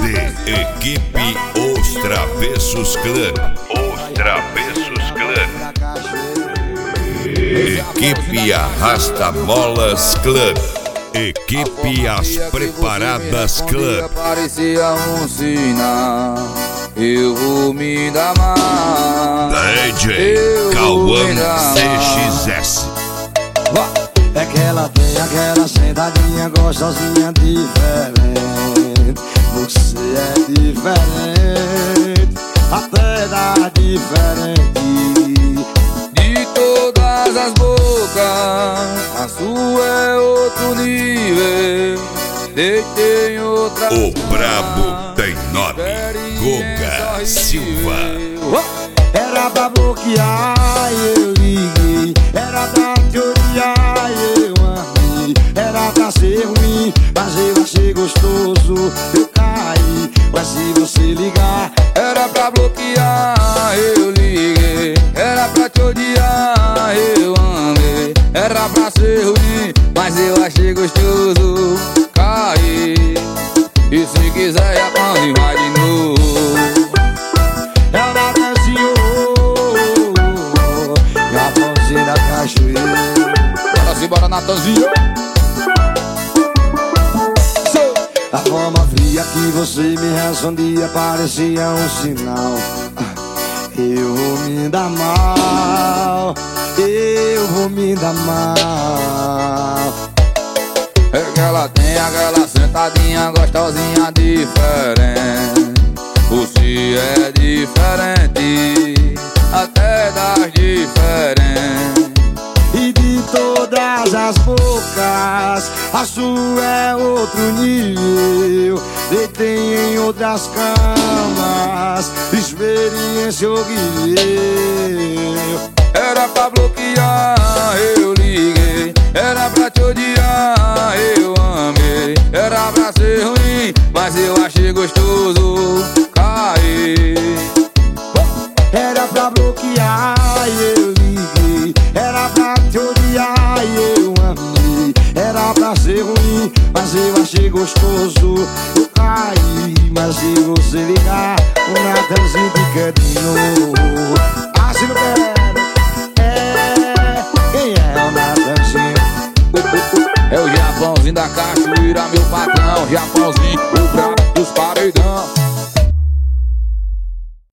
de Equipe Os Travessos Clã. Os Travessos Clã. Equipe Arrasta Molas Clã. Equipe As Preparadas Clã. Parecia um sinal, eu vou me dar mal. DJ Cauã CXS. É que ela tem aquela sentadinha gostosinha diferente. Você é diferente, até dá diferente. De todas as bocas, a sua é outro nível. Deitei em outra. O brabo tem nome, Guga Silva. Era pra bloquear, eu liguei. Era pra te odiar, eu amei. Era pra ser ruim, mas eu achei gostoso. Eu caí, mas se você ligar, era pra bloquear, eu liguei. Era pra te odiar, eu amei. Era pra ser ruim, mas eu achei gostoso. Caí, e se quiser já pode vai de novo. ela dançou na ponte da cachoeira. Bora se bora, Natanzinho. A forma fria que você me respondia parecia um sinal. Eu vou me dar mal, eu vou me dar mal. É que ela tem aquela sentadinha gostosinha diferente. Você é diferente, até das diferentes. E de todas as bocas, a sua é outro nível. Deitei em outras camas, experiência horrível. Era pra bloquear, eu liguei. Era pra te odiar, eu amei. Era pra ser ruim, mas eu achei gostoso. Caí. Era pra bloquear, eu liguei. Era pra te odiar, eu amei. Era pra ser ruim, mas eu achei gostoso. Eu caí, mas se você ligar, o Natanzinho fica de novo. Assim não quero. Quem é o Natanzinho? É o Japãozinho da cachoeira, meu patrão, Japãozinho.